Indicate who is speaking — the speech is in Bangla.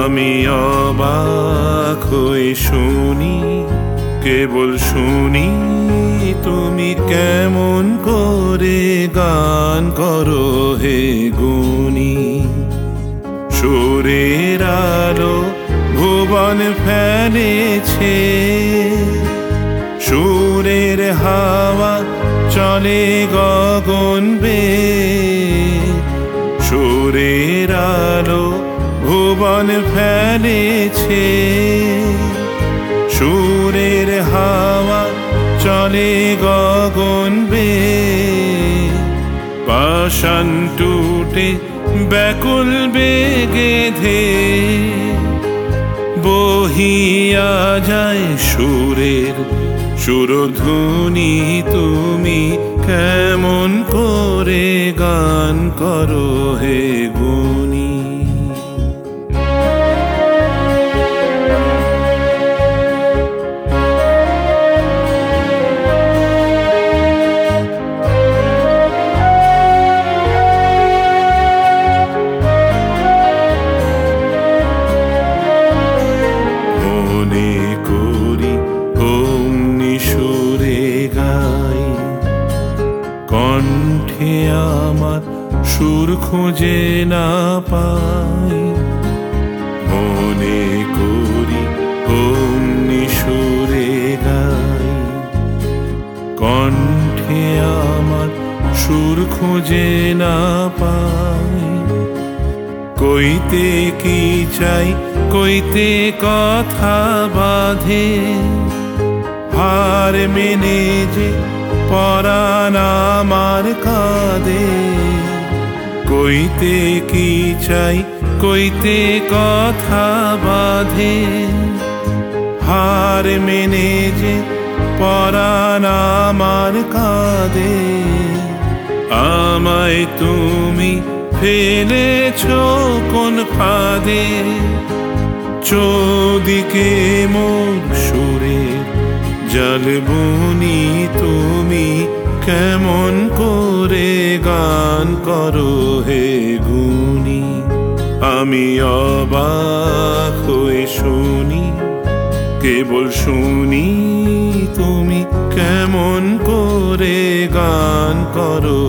Speaker 1: আমি অবাক হয়ে শুনি, কেবল শুনি তুমি কেমন করে গান করো হে গুণী। সুরের আলো ভুবন ফেলেছে, সুরের হাওয়া চলে গগন বেয়ে। সুরের আলো ভুবন ফেলেছে, সুরের হাওয়া চলে গগন বেয়ে। পাষাণ টুটে ব্যাকুল বেগে ধে বহিয়া যায় সুরের সুরধুনী। তুমি কেমন করে গান করো হে গুণী। মনে করি অমনি সুরে গাই, কণ্ঠে আমার সুর খুঁজে না পাই। মনে করি অমনি সুরে গাই, কণ্ঠে আমার সুর খুঁজে না পাই। কইতে কি চাই কইতে কথা বাঁধে, হার মেনে যে পরাণ আমার কাঁদে। কইতে কি চাই কইতে কথা বাঁধে, হার মেনে যে পরাণ আমার কাঁদে। আমায় তুমি ফেলেছ কোন ফাঁদে, চৌদিকে মোর সুরে জল বুনি। তুমি কেমন করে গান করো হে গুণী। আমি অবাক হয়ে শুনি, কেবল শুনি তুমি কেমন করে গান করো